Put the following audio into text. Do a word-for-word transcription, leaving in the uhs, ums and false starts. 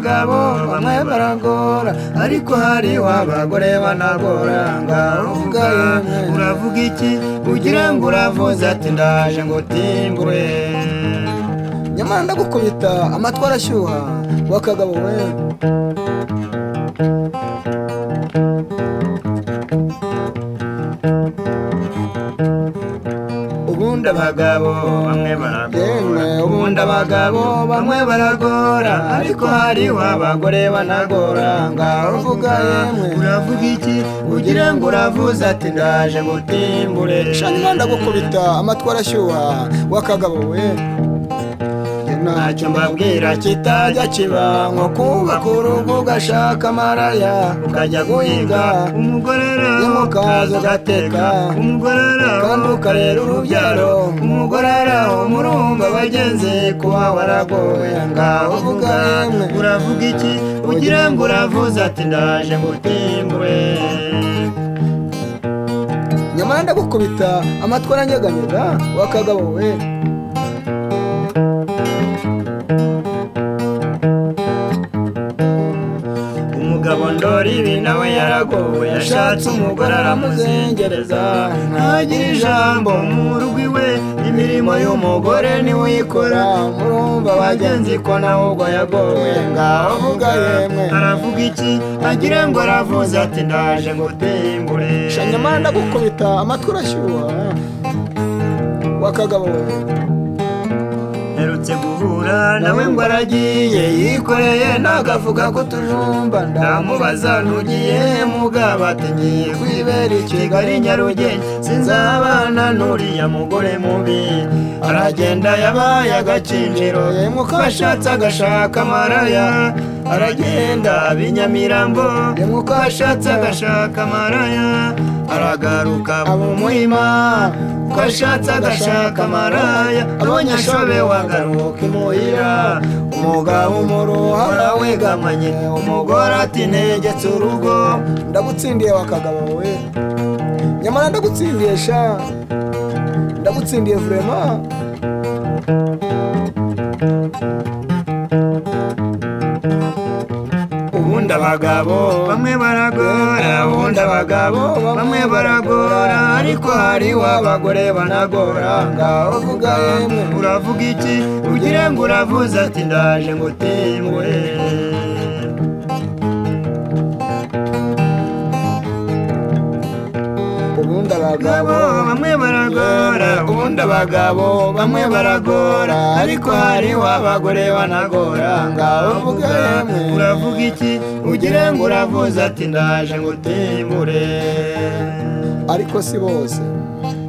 abagabo bamwe baragora ariko hariho abagore banagora ngaho uvuga yemwe uravuga iki ugira ngo uravuze ati ndaje ngo timbure nyamara ndagukubita amatwi arashyuha wakagabo we ubundi abagabo bamwe baragora ubundi abagabo bamwe baragora ariko hariho abagore banagora ngaho uvuga yemwe uravuga iki ugira ngo uravuze ati ndaje ngo timbure shanyuma ndagukubita amatwi arashyuha wakagabo we ntacyo mbabwira kitajya kiba nko kubaka urugo ugashaka amaraya ukajya guhiga umugorera ukaza ugateka umugorera kandi ukarera urubyaro umugorera umurumba bagenzi kuba waragowe ngaho uvuga yemwe uravuga iki ugira ngo uravuze ati ndaje ngo timbure nyamara ndagukubita amatwi aranyeganyega wakagabo we umugabo ndori ibi nawe yaragowe yashatse umugore aramuzengereza ntagira ijambo mu rugo iwe imirimo y'umugore niwe uyikora murumva bagenzi ko nawe ubwo yagowe ngaho uvuga yemwe aravuga iki agira ngo aravuze ati ndaje ngo timbure shanyamara ndagukubita amatwi urashyuha wakagabo we herutse guhura nawe ngo aragiye yikoreye n'agafuka k'utujumba ndamubaza ntugiye mugabo ati ngiye kwibera i Kigali Nyarugenge sinzabana n'uriya mugore mubi aragenda yabaye agacinjiro yemwe uko ashatse agashaka amaraya aragenda Binyamirambo yemwe uko ashatse agashaka amaraya aragaruka bumuhima uko ashatse agashaka amaraya abonye ashobe wagaruka imuhira umugabo umuruha arawegamanye umugore ati ntegetse urugo ndagutsindiye wakagabo we nyamara ndagutsindiye sha ndagutsindiye vraiment ubundi abagabo bamwe baragora ubundi abagabo bamwe baragora ariko hariho abagore banagora ngaho uvuga yemwe uravuga iki ugira ngo uravuze ati ndaje ngo timbure ubundi abagabo bamwe baragora ubundi abagabo bamwe baragora ariko hariho abagore banagora ngaho uvuga yemwe uravuga iki ugira ngo uravuze ati ndaje ngo timbure ariko si bose